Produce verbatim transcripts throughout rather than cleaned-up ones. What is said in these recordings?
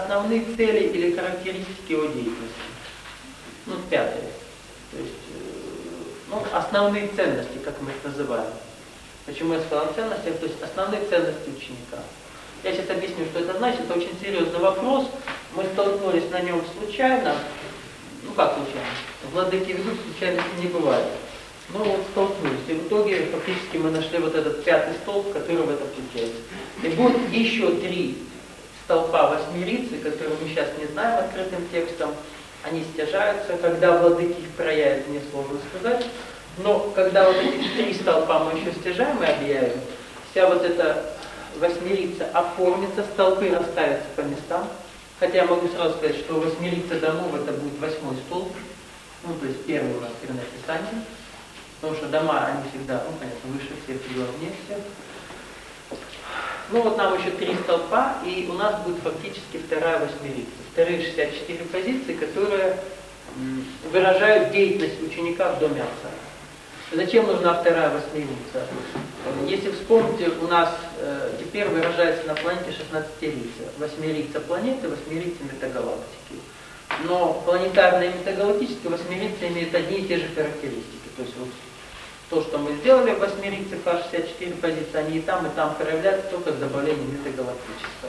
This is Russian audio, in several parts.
основные цели или характеристики его деятельности. Ну, пятое. То есть, ну, основные ценности, как мы их называем. Почему я сказал ценности? То есть основные ценности ученика. Я сейчас объясню, что это значит. Это очень серьезный вопрос. Мы столкнулись на нем случайно. Ну как случайно? Владыки ведут, случайности не бывает. Ну вот столкнулись. И в итоге фактически мы нашли вот этот пятый столб, который в это включается. И будет еще три столпа восьмерицы, которые мы сейчас не знаем открытым текстом. Они стяжаются, когда владыки их проявят, мне сложно сказать. Но когда вот эти три столпа мы еще стяжаем и объявим, вся вот эта восьмерица оформится, столпы расставятся по местам. Хотя я могу сразу сказать, что восьмерица домов это будет восьмой столб. Ну, то есть первый у нас первописание. Потому что дома, они всегда, ну, конечно, выше всех и главнее всех. Ну, вот нам еще три столпа, и у нас будет фактически вторая восьмерица. Вторые шестьдесят четыре позиции, которые м, выражают деятельность ученика в доме отца. Зачем нужна вторая восьмерица? Если вспомните, у нас э, теперь выражается на планете шестнадцатерица. Восьмерица планеты, восьмерица метагалактики. Но планетарная и метагалактическая восьмерица имеют одни и те же характеристики. То есть вот то, что мы сделали в восьмерице Х шестьдесят четыре позиции, они и там, и там проявляются только с добавлением метагалактического.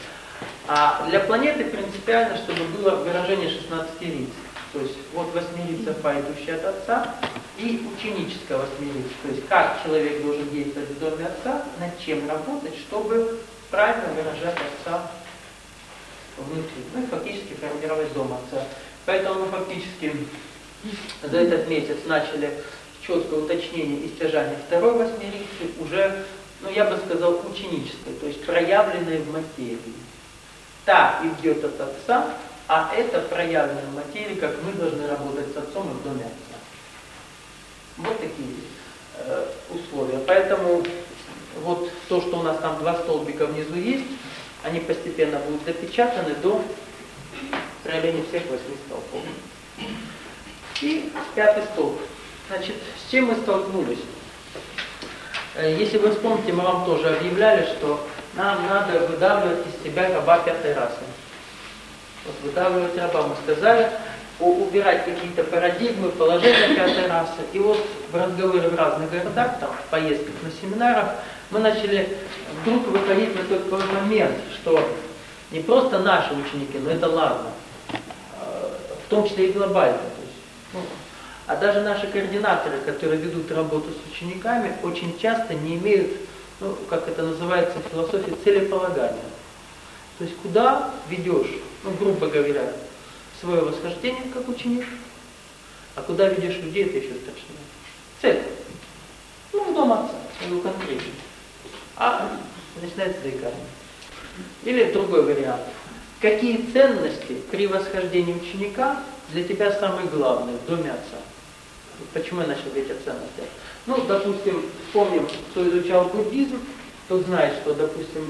А для планеты принципиально, чтобы было выражение шестнадцатерицы. То есть вот восьмерица Фа, идущая от отца, и ученическая восьмерица. То есть как человек должен действовать в доме отца, над чем работать, чтобы правильно выражать отца внутри. Ну и фактически формировать дом отца. Поэтому мы фактически за этот месяц начали четкое уточнение и стяжание второй восьмерицы, уже, ну я бы сказал, ученической, то есть проявленной в материи. Та идет от отца, а это проявлено в материи, как мы должны работать с отцом и в доме отца. Вот такие э, условия. Поэтому вот то, что у нас там два столбика внизу есть, они постепенно будут допечатаны до проявления всех восьми столбов. И пятый столб. Значит, с чем мы столкнулись? Если вы вспомните, мы вам тоже объявляли, что нам надо выдавливать из себя раба пятой расы. Вот выдавливать раба, мы сказали, убирать какие-то парадигмы, положения пятой расы. И вот в разговоре в разных городах, там, в поездках на семинарах, мы начали вдруг выходить на такой момент, что не просто наши ученики, но это ладно, в том числе и глобально. То есть, ну, а даже наши координаторы, которые ведут работу с учениками, очень часто не имеют, ну, как это называется в философии, целеполагания. То есть куда ведешь, ну, грубо говоря, свое восхождение как ученик, а куда ведешь людей, это еще страшнее. Цель. Ну, в дом отца, свою конкретную. А начинается заикание. Или другой вариант. Какие ценности при восхождении ученика для тебя самые главные в доме отца? Почему я начал говорить о ценностях? Ну, допустим, вспомним, кто изучал буддизм, тот знает, что, допустим,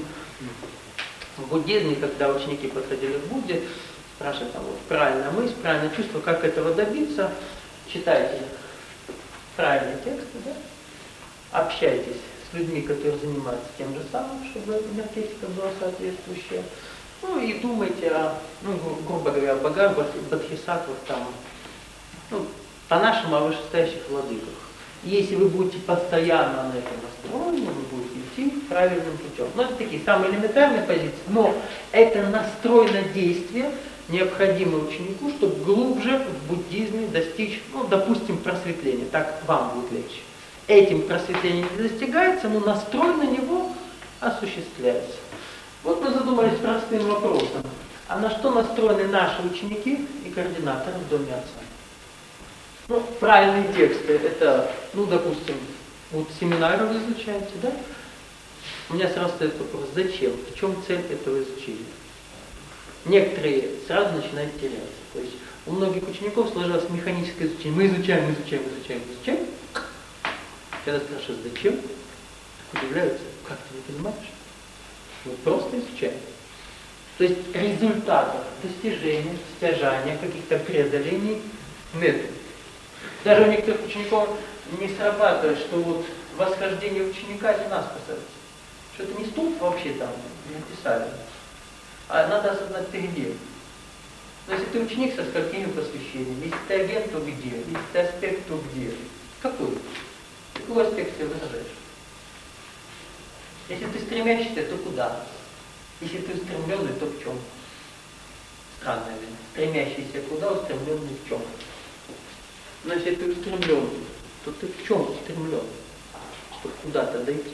в буддизме, когда ученики подходили к Будде, спрашивают там, вот, правильная мысль, правильное чувство, как этого добиться, читайте правильные тексты, да? Общайтесь с людьми, которые занимаются тем же самым, чтобы энергетика была соответствующая. Ну и думайте о, ну, грубо говоря, о богах, бодхисаттвах, там, ну, по-нашему о вышестоящих владыках. Если вы будете постоянно на этом настроены, вы будете идти правильным путем. Ну, это такие самые элементарные позиции, но это настрой на действие, необходимое ученику, чтобы глубже в буддизме достичь, ну, допустим, просветления. Так вам будет легче. Этим просветлением не достигается, но настрой на него осуществляется. Вот мы задумались простым вопросом. А на что настроены наши ученики и координаторы в доме отца? Ну, правильные тексты, это, ну, допустим, вот семинары вы изучаете, да? У меня сразу стоит вопрос, зачем? В чем цель этого изучения? Некоторые сразу начинают теряться. То есть у многих учеников сложилось механическое изучение. Мы изучаем, изучаем, изучаем, изучаем. Когда спрашивают, зачем? Удивляются, как ты не понимаешь? Мы просто изучаем. То есть результатов достижения, стяжания, каких-то преодолений нет. Даже у некоторых учеников не срабатывает, что вот восхождение ученика это нас касается. Что это не столб вообще там написали. А надо осознать, ты где. Но если ты ученик со сколькими посвящениями, если ты агент, то где? Если ты аспект, то где? Какой? Какой аспект ты выражаешь? Если ты стремящийся, то куда? Если ты устремленный, то в чем? Странное, ведь. Стремящийся куда, устремленный в чем? Но если ты устремленный, то ты в чем устремлен? Чтобы куда-то дойти.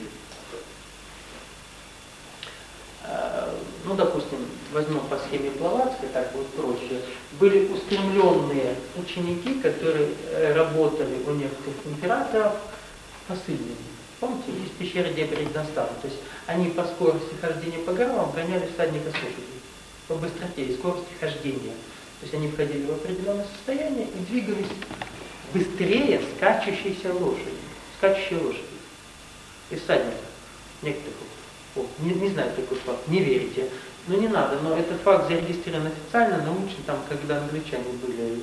Ну, допустим, возьмем по схеме Блаватской, так вот проще. Были устремленные ученики, которые работали у некоторых императоров посыльными. Помните, из пещеры Дебридостана. То есть они по скорости хождения по горам обгоняли всадника с лошадью. По быстроте и скорости хождения. То есть они входили в определенное состояние и двигались быстрее скачущейся лошади. Скачущей лошади. И всадника. Некоторых. О, не, не знаю такой факт, не верите. Но не надо, но этот факт зарегистрирован официально, научно, там, когда англичане были,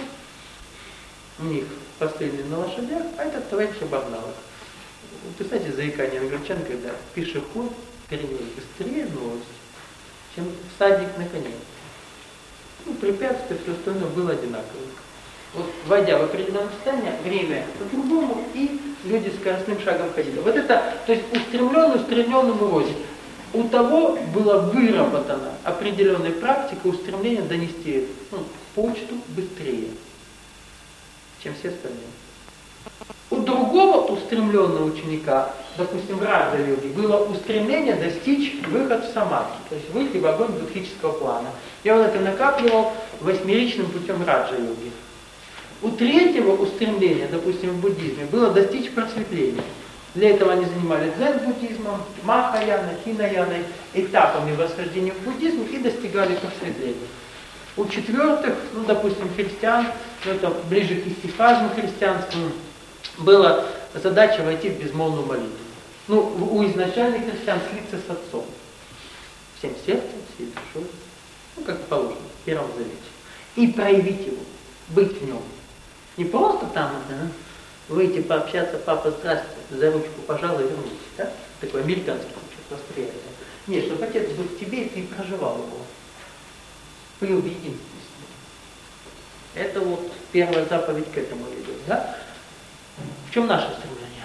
у них посыльные на лошадях, а этот товарищ обогнал их. Вы знаете, заикание англичан, когда пешеход перенес быстрее новость, чем всадник на коне. Ну, препятствия, все остальное было одинаково. Вот, войдя в определенное состояние, время по-другому, и люди скоростным шагом ходили. Вот это, то есть устремленный устремленному роде. У того была выработана определенная практика устремления донести ну, почту быстрее, чем все остальные. У другого устремленного ученика, допустим, в раджа-йоге, было устремление достичь выход в самадхи, то есть выйти в огонь будхического плана. И он это накапливал восьмеричным путем раджа-йоги. У третьего устремления, допустим, в буддизме, было достичь просветления. Для этого они занимались дзен-буддизмом, махаяной, хинаяной, этапами восхождения в буддизм и достигали просветления. У четвертых, ну, допустим, христиан, ну, это ближе к истихазму христианству, была задача войти в безмолвную молитву. Ну, у изначальных христиан слиться с Отцом. Всем сердцем, всей душой, ну, как положено, в Первом Завете. И проявить его, быть в нем. Не просто там, да, выйти пообщаться, папа, здравствуйте, за ручку пожал и вернуться, да? Такой американский восприятие. Нет, чтобы Отец был в тебе, и ты проживал его. Был в единстве с ним. Это вот первая заповедь к этому идет, да? В чем наше стремление?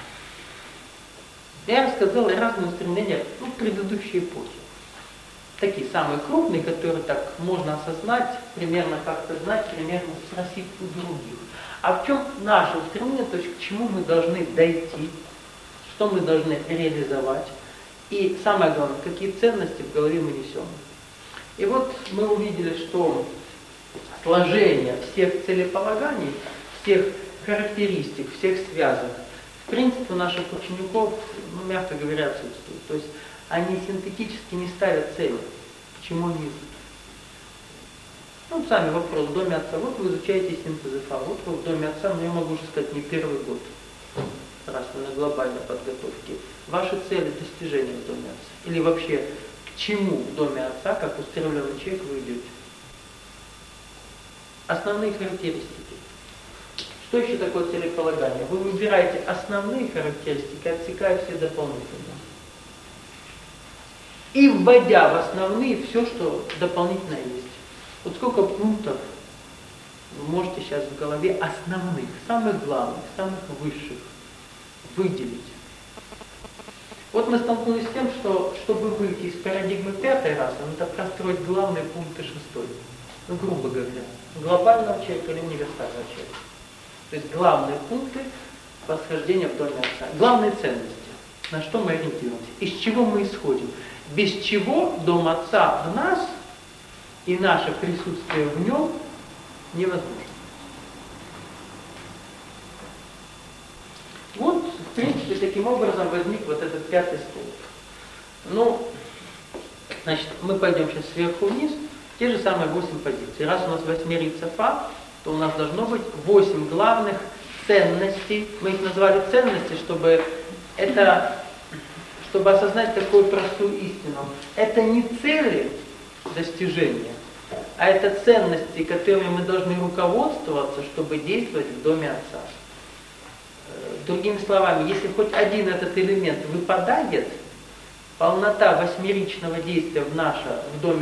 Я рассказал разные устремления, ну, предыдущей эпохи. Такие самые крупные, которые так можно осознать, примерно как-то знать, примерно спросить у других. А в чем наше устремление, то есть к чему мы должны дойти, что мы должны реализовать, и самое главное, какие ценности в голове мы несем. И вот мы увидели, что сложение всех целеполаганий, всех характеристик, всех связок, в принципе, у наших учеников, ну, мягко говоря, отсутствует. То есть они синтетически не ставят цели, к чему они идут. Ну, сами вопрос, в доме отца, вот вы изучаете синтез ИФА, вот вы в доме отца, но я могу уже сказать, не первый год, раз вы на глобальной подготовке. Ваши цели достижения в доме отца. Или вообще, к чему в доме отца, как устремленный человек, вы идете? Основные характеристики. Что еще такое целеполагание? Вы выбираете основные характеристики, отсекая все дополнительные. И вводя в основные все, что дополнительно есть. Вот сколько пунктов вы можете сейчас в голове основных, самых главных, самых высших выделить. Вот мы столкнулись с тем, что чтобы выйти из парадигмы пятой расы, надо простроить главные пункты шестой. Ну, грубо говоря, глобального человека или универсального человека. То есть главные пункты восхождения в доме отца. Главные ценности, на что мы ориентируемся, из чего мы исходим. Без чего дом отца в нас и наше присутствие в нем невозможно. Вот, в принципе, таким образом возник вот этот пятый столб. Ну, значит, мы пойдем сейчас сверху вниз, те же самые восемь позиций. Раз у нас восьмерица Фа, то у нас должно быть восемь главных ценностей. Мы их назвали ценности, чтобы это, чтобы осознать такую простую истину. Это не цели достижения, а это ценности, которыми мы должны руководствоваться, чтобы действовать в доме отца. Другими словами, если хоть один этот элемент выпадает, полнота восьмеричного действия в наше в доме